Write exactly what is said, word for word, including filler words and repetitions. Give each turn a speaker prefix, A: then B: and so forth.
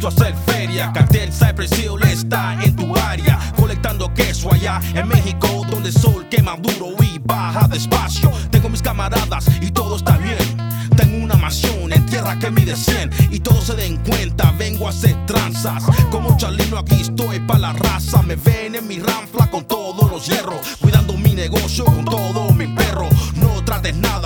A: listo a hacer feria. Cartel Cypress Hill está en tu área, colectando queso allá en México, donde el sol quema duro y baja despacio. Tengo mis camaradas y todo está bien. Tengo una mansión en tierra que mide cien, y todos se den cuenta, vengo a hacer tranzas. Como Chalino aquí estoy pa' la raza. Me ven en mi ranfla con todos los hierros, cuidando mi negocio con todo mi perro. No trates nada